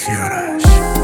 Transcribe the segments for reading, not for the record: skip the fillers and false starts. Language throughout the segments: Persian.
کیارش.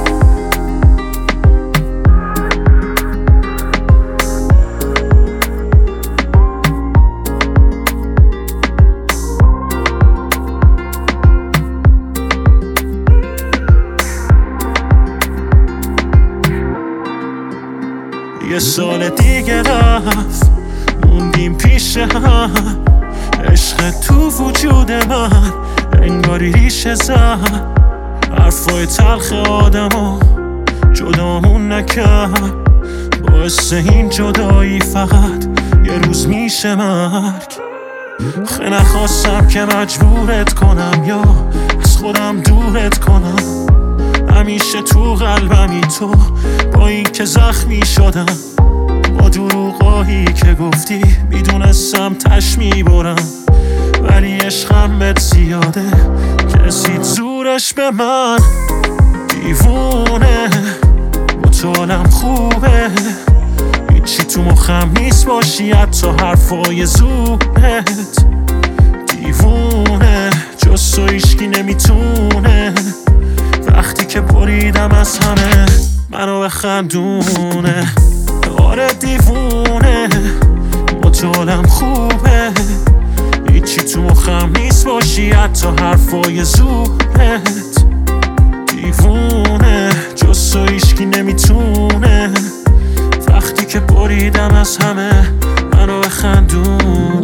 یه سال دیگه رفت موندیم پیش هم، عشق تو وجود من انگاری ریشه زد. حرفای تلخ آدمو جدامون نکرد، باعث این جدایی فقط یه روز میشه مرگ. خیلی نخواستم که مجبورت کنم یا از خودم دورت کنم، همیشه تو قلبمی تو، با این که زخمی شدم، با دروغایی که گفتی میدونستم تش میبرم. ولی عشقم بهت زیاده کسید زورش به من. دیوونه مطالم خوبه، هیچی تو مخم نیست باشی حتی حرفای زورت. دیوونه جز تو هیچکی نمیتونه، وقتی که بریدم از همه منو بخندونه. آره دیوونه مطالم خوبه، هیچی تو مخم نیست باشی حتی حرفای زورت. دیوونه جز تو هیچکی نمیتونه، وقتی که بریدم از همه منو بخندونه.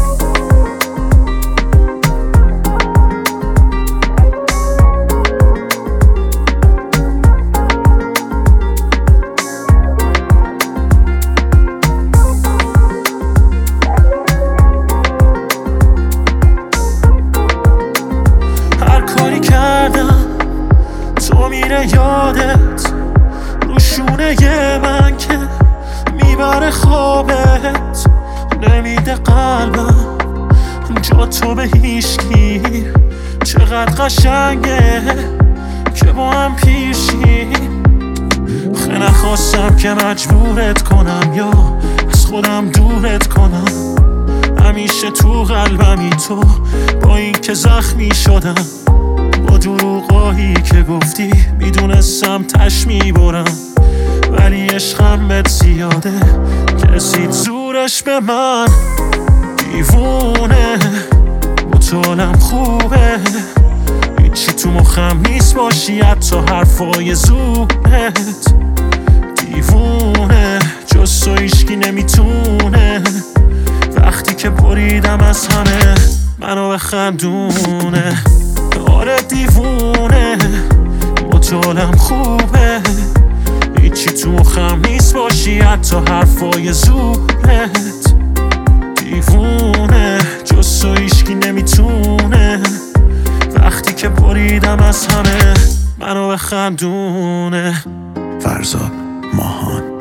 تو میره یادت روشونه من که میبره خوابت، نمیده قلبم جا تو به هیشکی. چقدر قشنگه که با هم پیشیم. خیلی نخواستم که مجبورت کنم یا از خودم دورت کنم، همیشه تو قلبمی تو، با این که زخمی شدم، با دروغایی که گفتی میدونستم تش میبرم. ولی عشقم بهت زیاده کسید زورش به من. دیوونه مطالم خوبه، هیچی تو مخم نیست باشی حتی حرفای زورت. دیوونه جز تو هیچکی نمیتونه، وقتی که بریدم از همه منو بخندونه. آره دیوونه مطالم خوبه، هیچی تو مخم نیست باشی حتی حرفای زورت. دیوونه جز تو هیچکی نمیتونه، وقتی که بریدم از همه منو بخندونه. فرزاد ماهان.